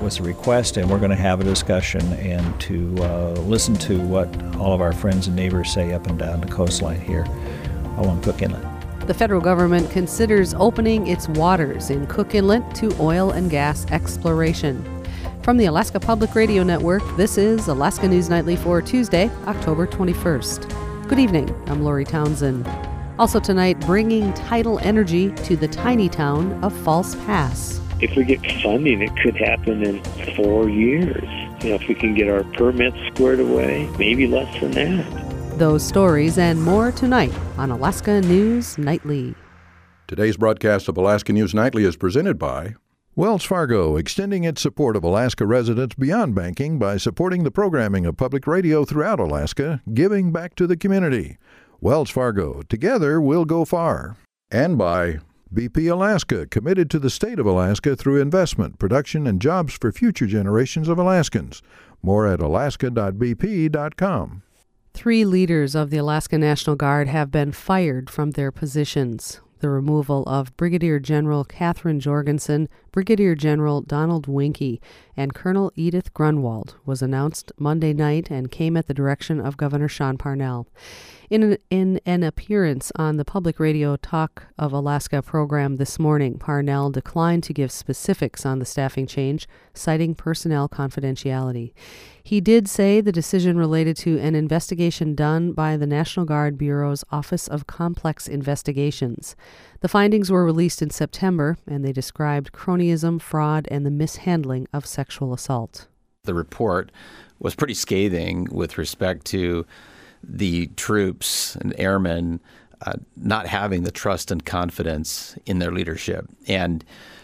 was a request, and we're going to have a discussion and to listen to what all of our friends and neighbors say up and down the coastline here along Cook Inlet. The federal government considers opening its waters in Cook Inlet to oil and gas exploration. From the Alaska Public Radio Network, this is Alaska News Nightly for Tuesday, October 21st. Good evening, I'm Lori Townsend. Also tonight, bringing tidal energy to the tiny town of False Pass. If we get funding, it could happen in 4 years. If we can get our permits squared away, maybe less than that. Those stories and more tonight on Alaska News Nightly. Today's broadcast of Alaska News Nightly is presented by Wells Fargo, extending its support of Alaska residents beyond banking by supporting the programming of public radio throughout Alaska, giving back to the community. Wells Fargo, together we'll go far. And by BP Alaska, committed to the state of Alaska through investment, production, and jobs for future generations of Alaskans. More at alaska.bp.com. 3 leaders of the Alaska National Guard have been fired from their positions. The removal of Brigadier General Catherine Jorgensen, Brigadier General Donald Winke, and Colonel Edith Grunwald was announced Monday night and came at the direction of Governor Sean Parnell. In an appearance on the Public Radio Talk of Alaska program this morning, Parnell declined to give specifics on the staffing change, citing personnel confidentiality. He did say the decision related to an investigation done by the National Guard Bureau's Office of Complex Investigations. The findings were released in September, and they described cronyism, fraud, and the mishandling of sexual assault. The report was pretty scathing with respect to the troops and airmen not having the trust and confidence in their leadership. And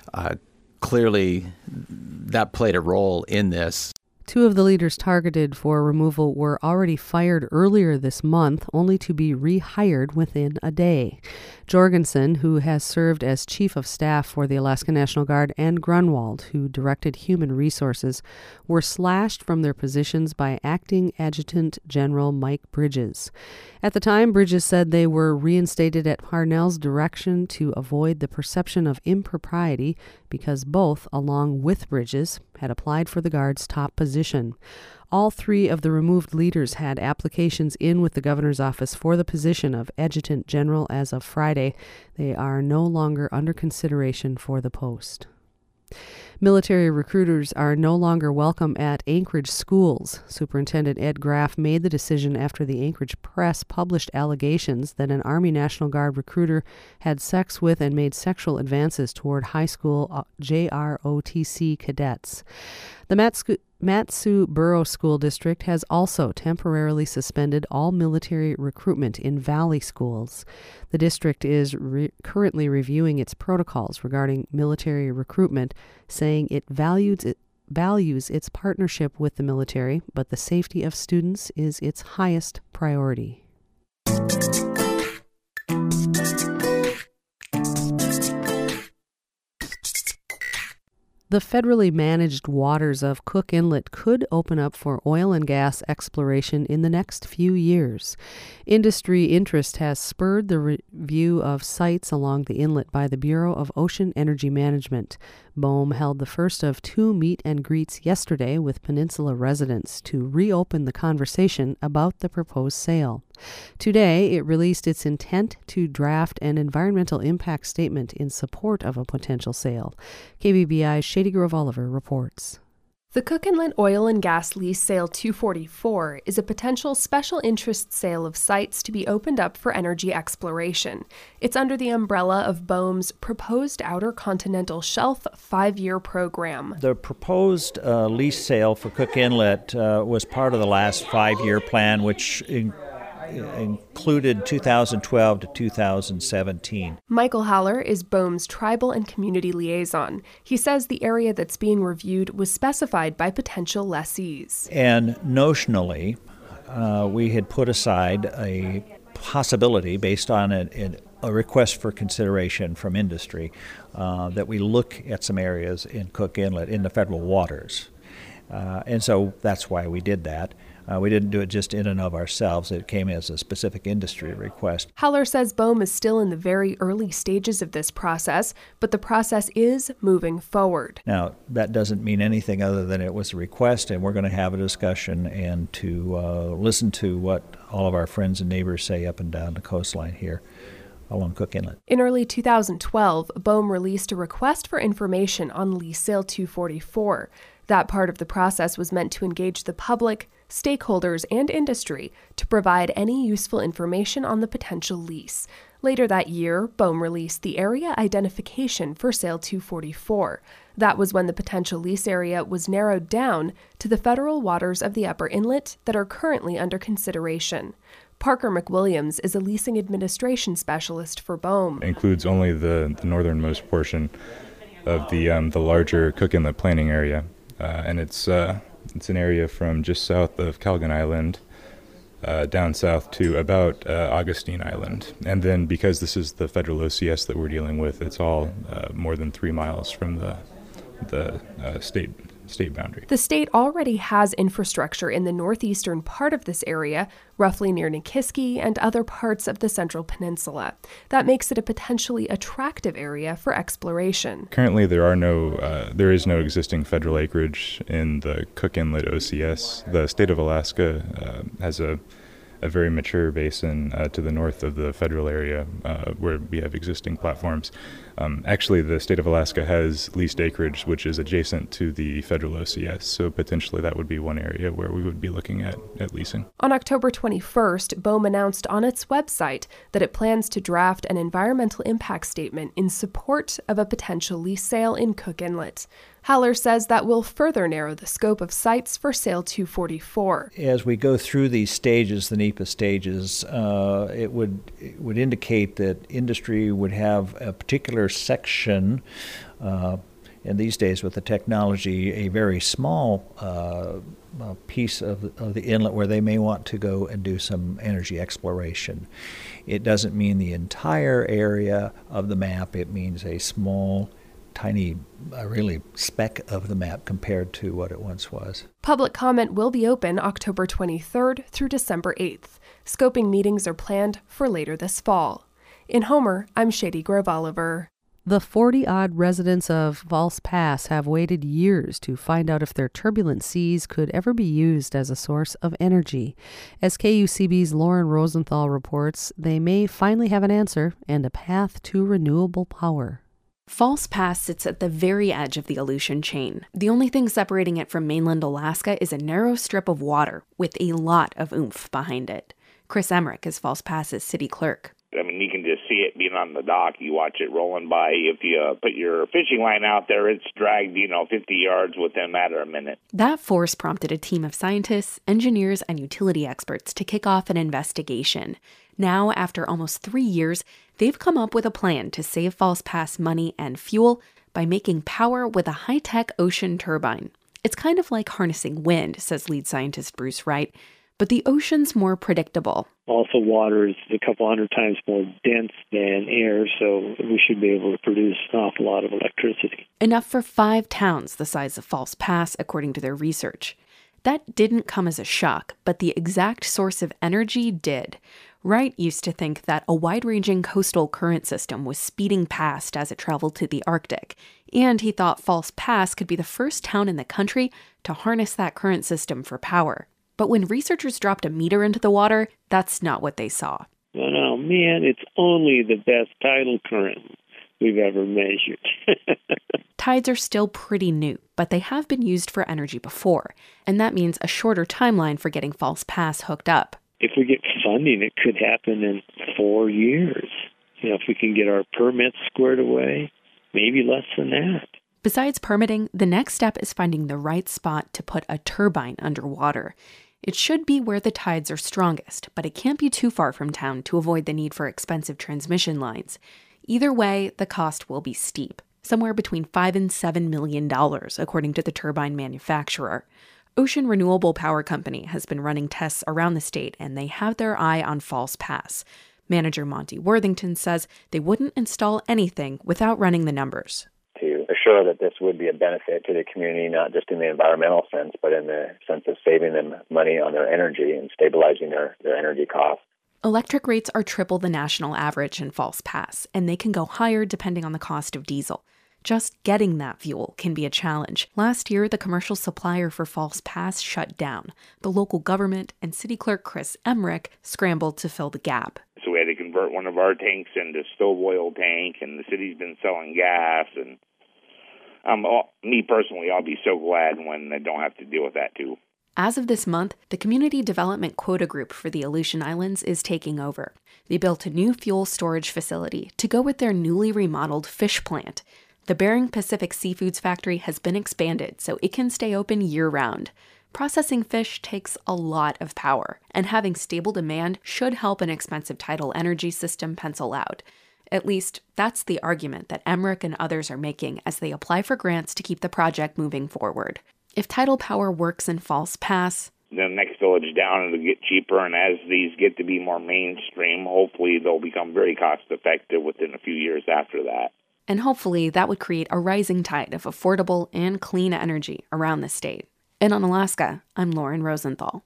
clearly that played a role in this. 2 of the leaders targeted for removal were already fired earlier this month, only to be rehired within a day. Jorgensen, who has served as Chief of Staff for the Alaska National Guard, and Grunwald, who directed human resources, were slashed from their positions by Acting Adjutant General Mike Bridges. At the time, Bridges said they were reinstated at Parnell's direction to avoid the perception of impropriety because both, along with Bridges, had applied for the Guard's top position. All 3 of the removed leaders had applications in with the governor's office for the position of Adjutant General as of Friday. They are no longer under consideration for the post. Military recruiters are no longer welcome at Anchorage schools. Superintendent Ed Graff made the decision after the Anchorage Press published allegations that an Army National Guard recruiter had sex with and made sexual advances toward high school JROTC cadets. The Mat-Su Borough School District has also temporarily suspended all military recruitment in Valley schools. The district is currently reviewing its protocols regarding military recruitment, saying it values its partnership with the military, but the safety of students is its highest priority. The federally managed waters of Cook Inlet could open up for oil and gas exploration in the next few years. Industry interest has spurred the review of sites along the inlet by the Bureau of Ocean Energy Management. BOEM held the first of 2 meet and greets yesterday with Peninsula residents to reopen the conversation about the proposed sale. Today, it released its intent to draft an environmental impact statement in support of a potential sale. KBBI's Shady Grove Oliver reports. The Cook Inlet Oil and Gas Lease Sale 244 is a potential special interest sale of sites to be opened up for energy exploration. It's under the umbrella of BOEM's proposed Outer Continental Shelf 5-year program. The proposed lease sale for Cook Inlet was part of the last 5-year plan, which included 2012 to 2017. Michael Haller is BOEM's Tribal and Community Liaison. He says the area that's being reviewed was specified by potential lessees. And notionally, we had put aside a possibility based on a request for consideration from industry that we look at some areas in Cook Inlet in the federal waters. And so that's why we did that. We didn't do it just in and of ourselves. It came as a specific industry request. Haller says BOEM is still in the very early stages of this process, but the process is moving forward. Now, that doesn't mean anything other than it was a request, and we're going to have a discussion and to listen to what all of our friends and neighbors say up and down the coastline here along Cook Inlet. In early 2012, BOEM released a request for information on Lease Sale 244. That part of the process was meant to engage the public, stakeholders, and industry to provide any useful information on the potential lease. Later that year, BOEM released the area identification for Sale 244. That was when the potential lease area was narrowed down to the federal waters of the Upper Inlet that are currently under consideration. Parker McWilliams is a leasing administration specialist for BOEM. It includes only the northernmost portion of the larger Cook Inlet planning area, and it's an area from just south of Calgon Island down south to about Augustine Island. And then because this is the federal OCS that we're dealing with, it's all more than 3 miles from the state boundary. The state already has infrastructure in the northeastern part of this area, roughly near Nikiski and other parts of the Central Peninsula. That makes it a potentially attractive area for exploration. Currently, there is no existing federal acreage in the Cook Inlet OCS. The state of Alaska has a very mature basin to the north of the federal area where we have existing platforms. Actually, the state of Alaska has leased acreage which is adjacent to the federal OCS, so potentially that would be one area where we would be looking at leasing. On October 21st, BOEM announced on its website that it plans to draft an environmental impact statement in support of a potential lease sale in Cook Inlet. Haller says that will further narrow the scope of sites for Sale 244. As we go through these stages, the NEPA stages, it would indicate that industry would have a particular section, and these days with the technology, a very small piece of the inlet where they may want to go and do some energy exploration. It doesn't mean the entire area of the map. It means a small, tiny, really speck of the map compared to what it once was. Public comment will be open October 23rd through December 8th. Scoping meetings are planned for later this fall. In Homer, I'm Shady Grove Oliver. The 40-odd residents of False Pass have waited years to find out if their turbulent seas could ever be used as a source of energy. As KUCB's Lauren Rosenthal reports, they may finally have an answer and a path to renewable power. False Pass sits at the very edge of the Aleutian chain. The only thing separating it from mainland Alaska is a narrow strip of water with a lot of oomph behind it. Chris Emmerich is False Pass's city clerk. I mean, you can just see it being on the dock. You watch it rolling by. If you put your fishing line out there, it's dragged, 50 yards within a matter of a minute. That force prompted a team of scientists, engineers, and utility experts to kick off an investigation. Now, after almost 3 years, they've come up with a plan to save False Pass money and fuel by making power with a high-tech ocean turbine. It's kind of like harnessing wind, says lead scientist Bruce Wright, but the ocean's more predictable. Also, water is a couple hundred times more dense than air, so we should be able to produce an awful lot of electricity. Enough for 5 towns the size of False Pass, according to their research. That didn't come as a shock, but the exact source of energy did. Wright used to think that a wide-ranging coastal current system was speeding past as it traveled to the Arctic, and he thought False Pass could be the first town in the country to harness that current system for power. But when researchers dropped a meter into the water, that's not what they saw. Oh, man, it's only the best tidal current we've ever measured. Tides are still pretty new, but they have been used for energy before, and that means a shorter timeline for getting False Pass hooked up. If we get funding, it could happen in 4 years. If we can get our permits squared away, maybe less than that. Besides permitting, the next step is finding the right spot to put a turbine underwater. It should be where the tides are strongest, but it can't be too far from town to avoid the need for expensive transmission lines. Either way, the cost will be steep, somewhere between $5 and $7 million, according to the turbine manufacturer. Ocean Renewable Power Company has been running tests around the state, and they have their eye on False Pass. Manager Monty Worthington says they wouldn't install anything without running the numbers. To assure that this would be a benefit to the community, not just in the environmental sense, but in the sense of saving them money on their energy and stabilizing their energy costs. Electric rates are triple the national average in Falls Pass, and they can go higher depending on the cost of diesel. Just getting that fuel can be a challenge. Last year, the commercial supplier for Falls Pass shut down. The local government and city clerk Chris Emmerich scrambled to fill the gap. So we had to convert one of our tanks into stove oil tank, and the city's been selling gas. And me personally, I'll be so glad when I don't have to deal with that too. As of this month, the Community Development Quota Group for the Aleutian Islands is taking over. They built a new fuel storage facility to go with their newly remodeled fish plant. The Bering Pacific Seafoods factory has been expanded so it can stay open year-round. Processing fish takes a lot of power, and having stable demand should help an expensive tidal energy system pencil out. At least, that's the argument that Emmerich and others are making as they apply for grants to keep the project moving forward. If tidal power works in Falls Pass, the next village down it'll get cheaper, and as these get to be more mainstream, hopefully they'll become very cost-effective within a few years after that. And hopefully that would create a rising tide of affordable and clean energy around the state. And on Alaska, I'm Lauren Rosenthal.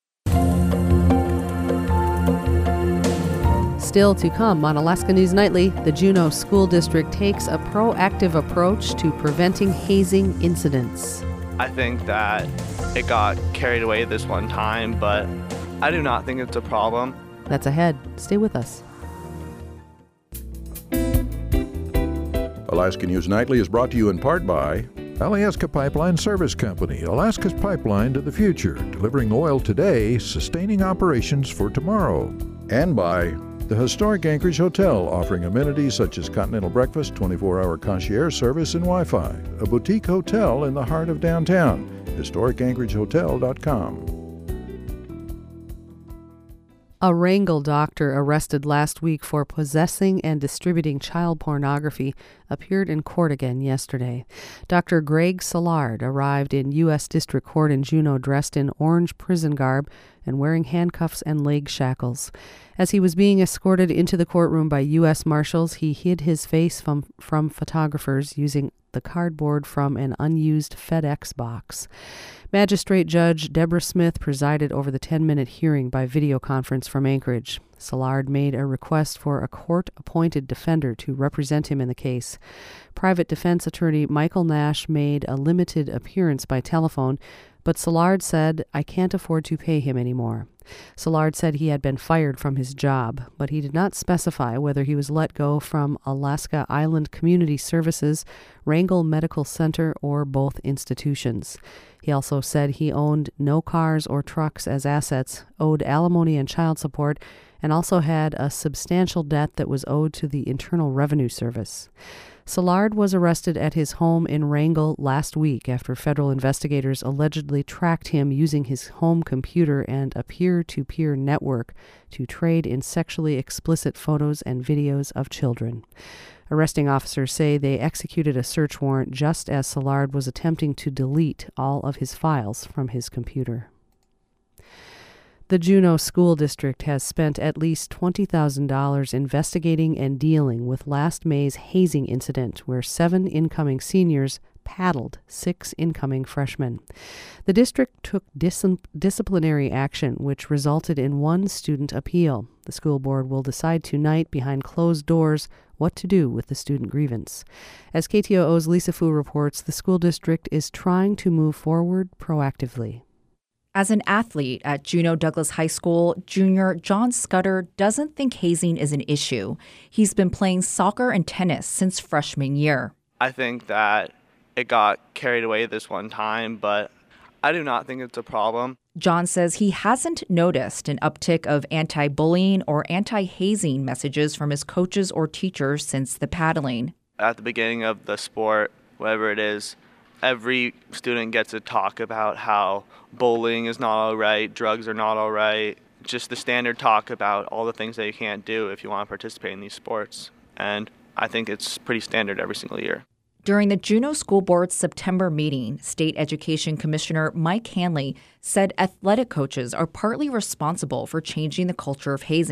Still to come on Alaska News Nightly, the Juneau School District takes a proactive approach to preventing hazing incidents. I think that it got carried away this one time, but I do not think it's a problem. That's ahead. Stay with us. Alaska News Nightly is brought to you in part by Alyeska Pipeline Service Company, Alaska's pipeline to the future, delivering oil today, sustaining operations for tomorrow. And by the historic Anchorage Hotel, offering amenities such as continental breakfast, 24-hour concierge service, and Wi-Fi. A boutique hotel in the heart of downtown. HistoricAnchorageHotel.com. A Wrangell doctor arrested last week for possessing and distributing child pornography appeared in court again yesterday. Dr. Greg Szilard arrived in U.S. District Court in Juneau dressed in orange prison garb and wearing handcuffs and leg shackles. As he was being escorted into the courtroom by U.S. Marshals, he hid his face from photographers using the cardboard from an unused FedEx box. Magistrate Judge Deborah Smith presided over the 10-minute hearing by video conference from Anchorage. Szilard made a request for a court-appointed defender to represent him in the case. Private defense attorney Michael Nash made a limited appearance by telephone, but Szilard said, "I can't afford to pay him anymore." Szilard said he had been fired from his job, but he did not specify whether he was let go from Alaska Island Community Services, Wrangell Medical Center, or both institutions. He also said he owned no cars or trucks as assets, owed alimony and child support, and also had a substantial debt that was owed to the Internal Revenue Service. Szilard was arrested at his home in Wrangell last week after federal investigators allegedly tracked him using his home computer and a peer-to-peer network to trade in sexually explicit photos and videos of children. Arresting officers say they executed a search warrant just as Szilard was attempting to delete all of his files from his computer. The Juneau School District has spent at least $20,000 investigating and dealing with last May's hazing incident where 7 incoming seniors paddled 6 incoming freshmen. The district took disciplinary action, which resulted in 1 student appeal. The school board will decide tonight behind closed doors what to do with the student grievance. As KTOO's Lisa Fu reports, the school district is trying to move forward proactively. As an athlete at Juneau Douglas High School, junior John Scudder doesn't think hazing is an issue. He's been playing soccer and tennis since freshman year. I think that it got carried away this one time, but I do not think it's a problem. John says he hasn't noticed an uptick of anti-bullying or anti-hazing messages from his coaches or teachers since the paddling. At the beginning of the sport, whatever it is, every student gets to talk about how bullying is not all right, drugs are not all right, just the standard talk about all the things that you can't do if you want to participate in these sports. And I think it's pretty standard every single year. During the Juneau School Board's September meeting, State Education Commissioner Mike Hanley said athletic coaches are partly responsible for changing the culture of hazing.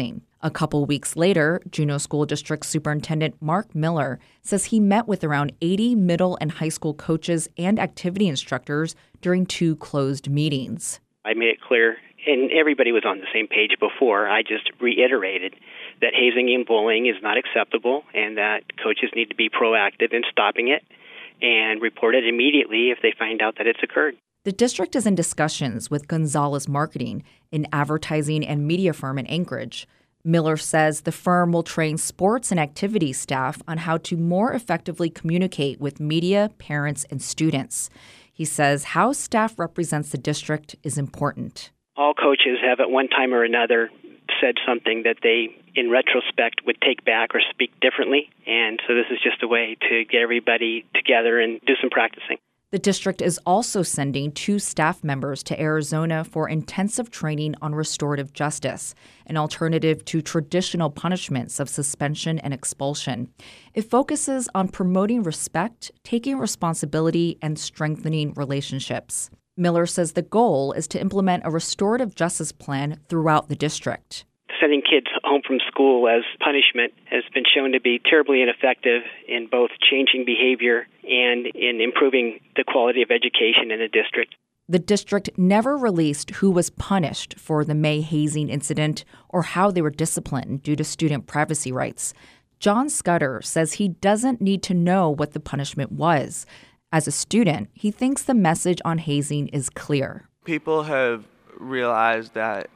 A couple weeks later, Juneau School District Superintendent Mark Miller says he met with around 80 middle and high school coaches and activity instructors during 2 closed meetings. I made it clear, and everybody was on the same page before. I just reiterated that hazing and bullying is not acceptable and that coaches need to be proactive in stopping it and report it immediately if they find out that it's occurred. The district is in discussions with Gonzalez Marketing, an advertising and media firm in Anchorage. Miller says the firm will train sports and activity staff on how to more effectively communicate with media, parents, and students. He says how staff represents the district is important. All coaches have at one time or another said something that they, in retrospect, would take back or speak differently. And so this is just a way to get everybody together and do some practicing. The district is also sending 2 staff members to Arizona for intensive training on restorative justice, an alternative to traditional punishments of suspension and expulsion. It focuses on promoting respect, taking responsibility, and strengthening relationships. Miller says the goal is to implement a restorative justice plan throughout the district. Sending kids home from school as punishment has been shown to be terribly ineffective in both changing behavior and in improving the quality of education in the district. The district never released who was punished for the May hazing incident or how they were disciplined due to student privacy rights. John Scudder says he doesn't need to know what the punishment was. As a student, he thinks the message on hazing is clear. People have realized that,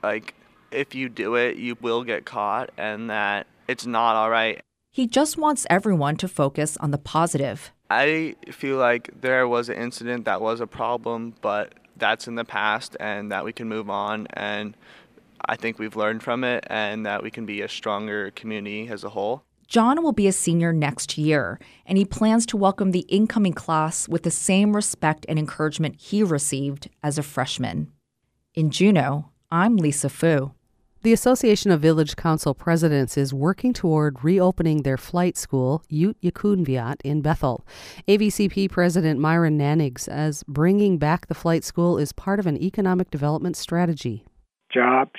if you do it, you will get caught and that it's not all right. He just wants everyone to focus on the positive. I feel like there was an incident that was a problem, but that's in the past and that we can move on. And I think we've learned from it and that we can be a stronger community as a whole. John will be a senior next year, and he plans to welcome the incoming class with the same respect and encouragement he received as a freshman. In Juneau, I'm Lisa Fu. The Association of Village Council Presidents is working toward reopening their flight school, Ute-Yakunviat, in Bethel. AVCP President Myron Nanig says bringing back the flight school is part of an economic development strategy. Jobs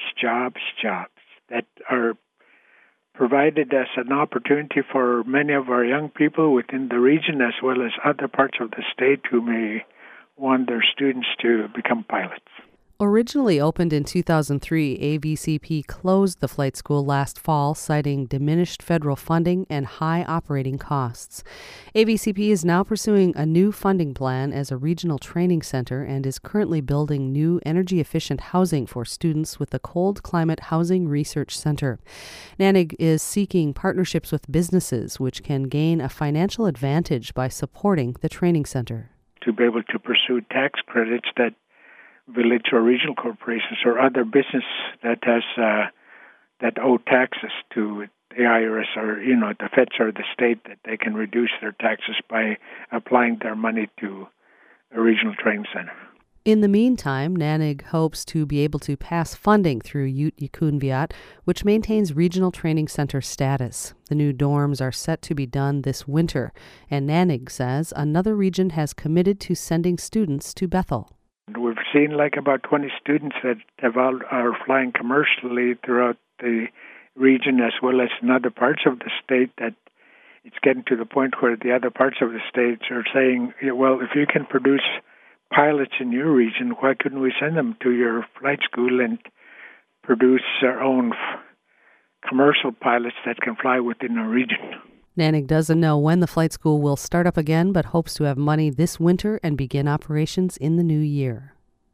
that are provided as an opportunity for many of our young people within the region as well as other parts of the state who may want their students to become pilots. Originally opened in 2003, AVCP closed the flight school last fall, citing diminished federal funding and high operating costs. AVCP is now pursuing a new funding plan as a regional training center and is currently building new energy-efficient housing for students with the Cold Climate Housing Research Center. Nanig is seeking partnerships with businesses which can gain a financial advantage by supporting the training center. To be able to pursue tax credits that village or regional corporations or other business that has that owe taxes to the IRS or the feds or the state, that they can reduce their taxes by applying their money to a regional training center. In the meantime, Nanig hopes to be able to pass funding through Ute-Yakunviat, which maintains regional training center status. The new dorms are set to be done this winter, and Nanig says another region has committed to sending students to Bethel. We've seen about 20 students that are flying commercially throughout the region as well as in other parts of the state, that it's getting to the point where the other parts of the states are saying, well, if you can produce pilots in your region, why couldn't we send them to your flight school and produce our own commercial pilots that can fly within our region? Nanig doesn't know when the flight school will start up again, but hopes to have money this winter and begin operations in the new year.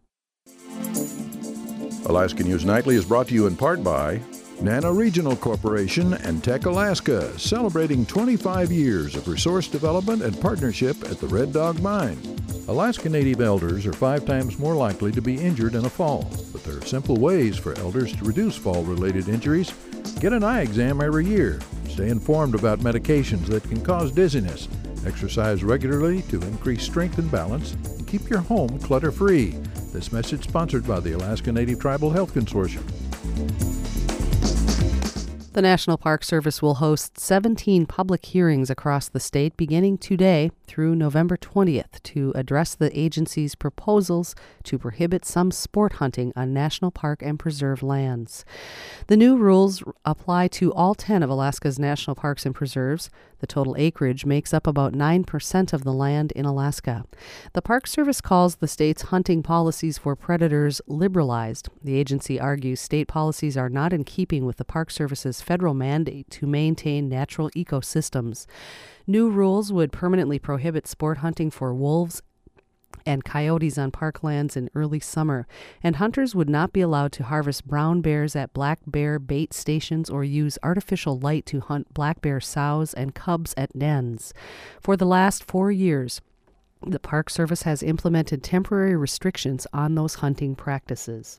Alaska News Nightly is brought to you in part by Nana Regional Corporation and Tech Alaska, celebrating 25 years of resource development and partnership at the Red Dog Mine. Alaska Native elders are 5 times more likely to be injured in a fall, but there are simple ways for elders to reduce fall-related injuries. Get an eye exam every year. Stay informed about medications that can cause dizziness. Exercise regularly to increase strength and balance, and keep your home clutter-free. This message sponsored by the Alaska Native Tribal Health Consortium. The National Park Service will host 17 public hearings across the state beginning today through November 20th to address the agency's proposals to prohibit some sport hunting on national park and preserve lands. The new rules apply to all 10 of Alaska's national parks and preserves. The total acreage makes up about 9% of the land in Alaska. The Park Service calls the state's hunting policies for predators liberalized. The agency argues state policies are not in keeping with the Park Service's federal mandate to maintain natural ecosystems. New rules would permanently prohibit sport hunting for wolves and coyotes on parklands in early summer, and hunters would not be allowed to harvest brown bears at black bear bait stations or use artificial light to hunt black bear sows and cubs at dens. For the last 4 years, the Park Service has implemented temporary restrictions on those hunting practices.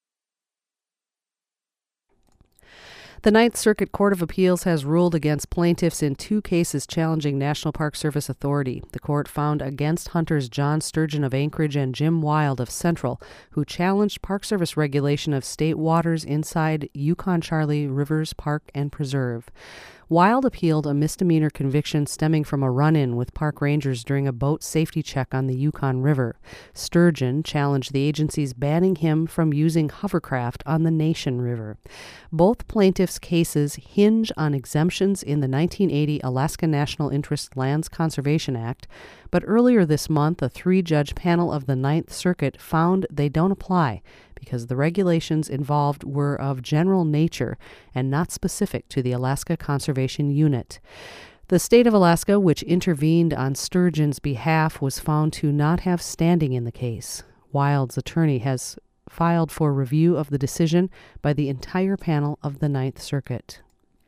The Ninth Circuit Court of Appeals has ruled against plaintiffs in 2 cases challenging National Park Service authority. The court found against hunters John Sturgeon of Anchorage and Jim Wild of Central, who challenged Park Service regulation of state waters inside Yukon-Charlie Rivers Park and Preserve. Wild appealed a misdemeanor conviction stemming from a run-in with park rangers during a boat safety check on the Yukon River. Sturgeon challenged the agency's banning him from using hovercraft on the Nation River. Both plaintiffs' cases hinge on exemptions in the 1980 Alaska National Interest Lands Conservation Act, but earlier this month, a 3-judge panel of the Ninth Circuit found they don't apply because the regulations involved were of general nature and not specific to the Alaska Conservation Unit. The state of Alaska, which intervened on Sturgeon's behalf, was found to not have standing in the case. Wild's attorney has filed for review of the decision by the entire panel of the Ninth Circuit.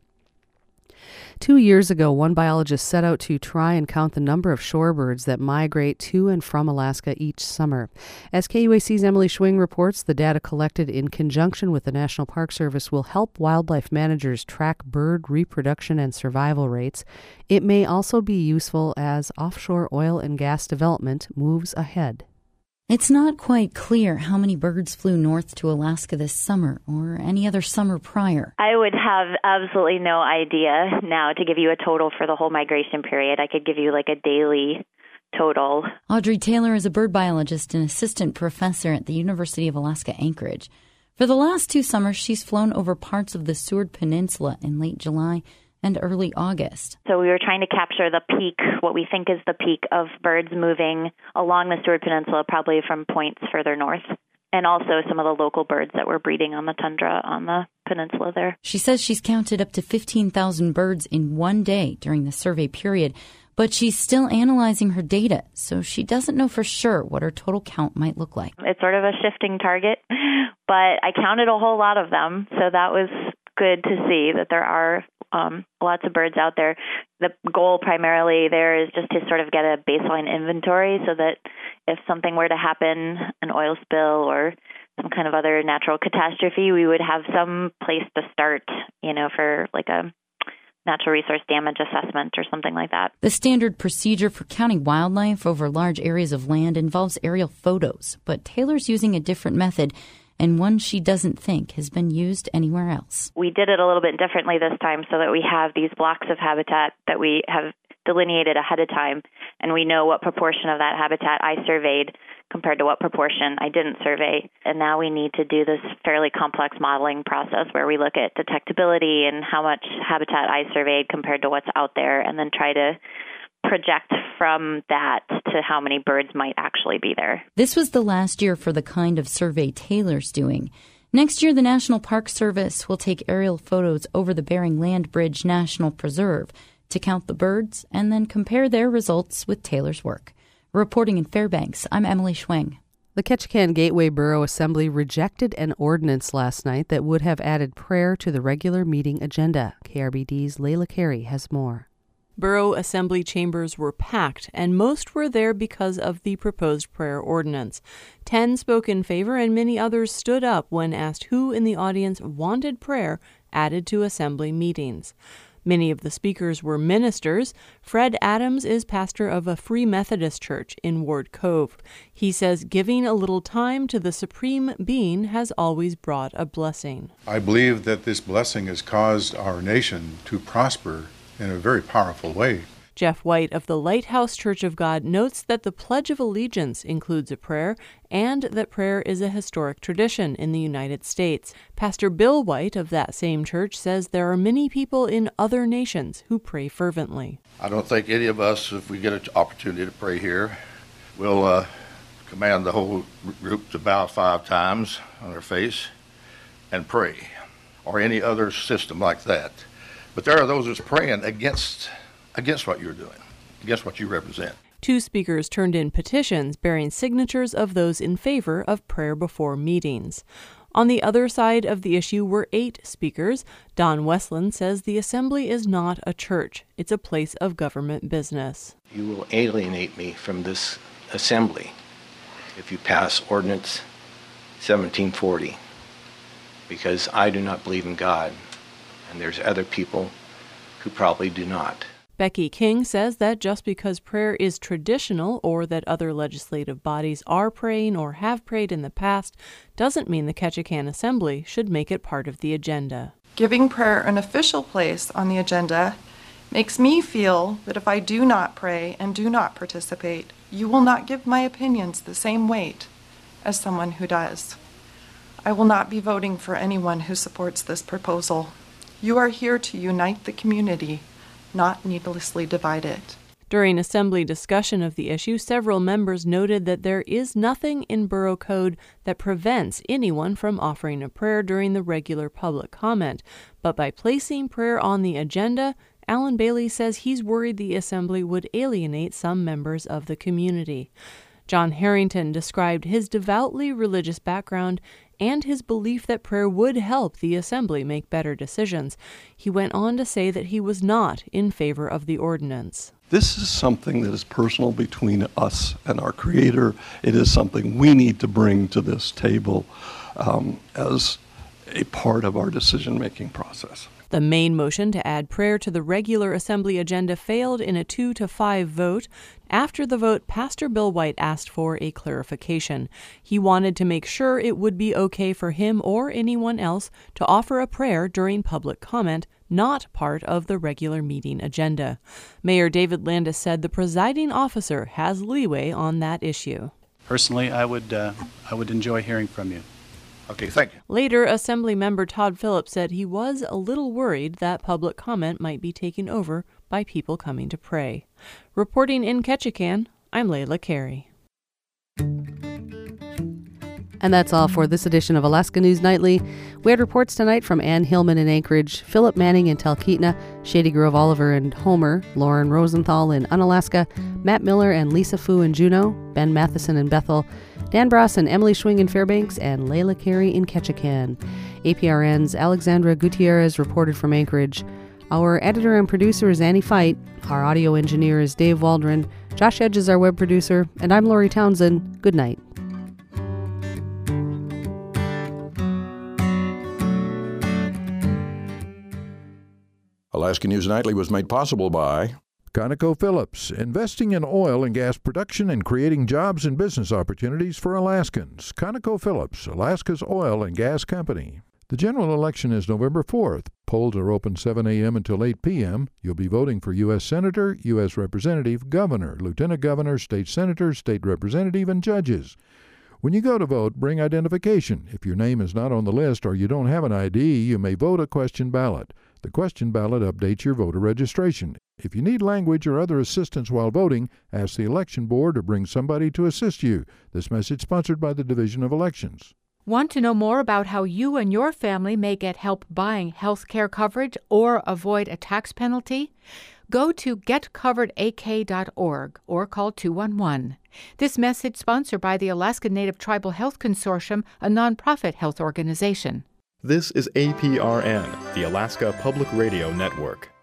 2 years ago, one biologist set out to try and count the number of shorebirds that migrate to and from Alaska each summer. As KUAC's Emily Schwing reports, the data collected in conjunction with the National Park Service will help wildlife managers track bird reproduction and survival rates. It may also be useful as offshore oil and gas development moves ahead. It's not quite clear how many birds flew north to Alaska this summer or any other summer prior. I would have absolutely no idea now to give you a total for the whole migration period. I could give you like a daily total. Audrey Taylor is a bird biologist and assistant professor at the University of Alaska Anchorage. For the last 2 summers, she's flown over parts of the Seward Peninsula in late July and early August. So we were trying to capture the peak, what we think is the peak of birds moving along the Seward Peninsula, probably from points further north, and also some of the local birds that were breeding on the tundra on the peninsula there. She says she's counted up to 15,000 birds in one day during the survey period, but she's still analyzing her data, so she doesn't know for sure what her total count might look like. It's sort of a shifting target, but I counted a whole lot of them, so that was good to see that there are lots of birds out there. The goal primarily there is just to sort of get a baseline inventory so that if something were to happen, an oil spill or some kind of other natural catastrophe, we would have some place to start, for like a natural resource damage assessment or something like that. The standard procedure for counting wildlife over large areas of land involves aerial photos, but Taylor's using a different method, and one she doesn't think has been used anywhere else. We did it a little bit differently this time so that we have these blocks of habitat that we have delineated ahead of time, and we know what proportion of that habitat I surveyed compared to what proportion I didn't survey. And now we need to do this fairly complex modeling process where we look at detectability and how much habitat I surveyed compared to what's out there, and then try to project from that to how many birds might actually be there. This was the last year for the kind of survey Taylor's doing. Next year, the National Park Service will take aerial photos over the Bering Land Bridge National Preserve to count the birds and then compare their results with Taylor's work. Reporting in Fairbanks, I'm Emily Schwing. The Ketchikan Gateway Borough Assembly rejected an ordinance last night that would have added prayer to the regular meeting agenda. KRBD's Layla Carey has more. Borough Assembly chambers were packed, and most were there because of the proposed prayer ordinance. 10 spoke in favor, and many others stood up when asked who in the audience wanted prayer added to Assembly meetings. Many of the speakers were ministers. Fred Adams is pastor of a Free Methodist church in Ward Cove. He says giving a little time to the Supreme Being has always brought a blessing. I believe that this blessing has caused our nation to prosper in a very powerful way. Jeff White of the Lighthouse Church of God notes that the Pledge of Allegiance includes a prayer and that prayer is a historic tradition in the United States. Pastor Bill White of that same church says there are many people in other nations who pray fervently. I don't think any of us, if we get an opportunity to pray here, will command the whole group to bow 5 times on their face and pray, or any other system like that. But there are those who's praying against what you're doing, against what you represent. 2 speakers turned in petitions bearing signatures of those in favor of prayer before meetings. On the other side of the issue were 8 speakers. Don Westland says the Assembly is not a church. It's a place of government business. You will alienate me from this Assembly if you pass Ordinance 1740, because I do not believe in God, and there's other people who probably do not. Becky King says that just because prayer is traditional or that other legislative bodies are praying or have prayed in the past doesn't mean the Ketchikan Assembly should make it part of the agenda. Giving prayer an official place on the agenda makes me feel that if I do not pray and do not participate, you will not give my opinions the same weight as someone who does. I will not be voting for anyone who supports this proposal. You are here to unite the community, not needlessly divide it. During Assembly discussion of the issue, several members noted that there is nothing in Borough Code that prevents anyone from offering a prayer during the regular public comment. But by placing prayer on the agenda, Alan Bailey says he's worried the Assembly would alienate some members of the community. John Harrington described his devoutly religious background and his belief that prayer would help the Assembly make better decisions. He went on to say that he was not in favor of the ordinance. This is something that is personal between us and our Creator. It is something we need to bring to this table as a part of our decision-making process. The main motion to add prayer to the regular Assembly agenda failed in a 2-5 vote. After the vote, Pastor Bill White asked for a clarification. He wanted to make sure it would be okay for him or anyone else to offer a prayer during public comment, not part of the regular meeting agenda. Mayor David Landis said the presiding officer has leeway on that issue. Personally, I would enjoy hearing from you. Okay, thank you. Later, Assembly member Todd Phillips said he was a little worried that public comment might be taken over by people coming to pray. Reporting in Ketchikan, I'm Layla Carey. And that's all for this edition of Alaska News Nightly. We had reports tonight from Ann Hillman in Anchorage, Philip Manning in Talkeetna, Shady Grove Oliver and Homer, Lauren Rosenthal in Unalaska, Matt Miller and Lisa Fu in Juneau, Ben Matheson in Bethel, Dan Bross and Emily Schwing in Fairbanks, and Layla Carey in Ketchikan. APRN's Alexandra Gutierrez reported from Anchorage. Our editor and producer is Annie Fight. Our audio engineer is Dave Waldron. Josh Edge is our web producer. And I'm Lori Townsend. Good night. Alaska News Nightly was made possible by ConocoPhillips, investing in oil and gas production and creating jobs and business opportunities for Alaskans. ConocoPhillips, Alaska's oil and gas company. The general election is November 4th. Polls are open 7 a.m. until 8 p.m. You'll be voting for U.S. Senator, U.S. Representative, Governor, Lieutenant Governor, State Senator, State Representative, and judges. When you go to vote, bring identification. If your name is not on the list or you don't have an ID, you may vote a question ballot. The question ballot updates your voter registration. If you need language or other assistance while voting, ask the election board or bring somebody to assist you. This message sponsored by the Division of Elections. Want to know more about how you and your family may get help buying health care coverage or avoid a tax penalty? Go to getcoveredak.org or call 211. This message sponsored by the Alaska Native Tribal Health Consortium, a nonprofit health organization. This is APRN, the Alaska Public Radio Network.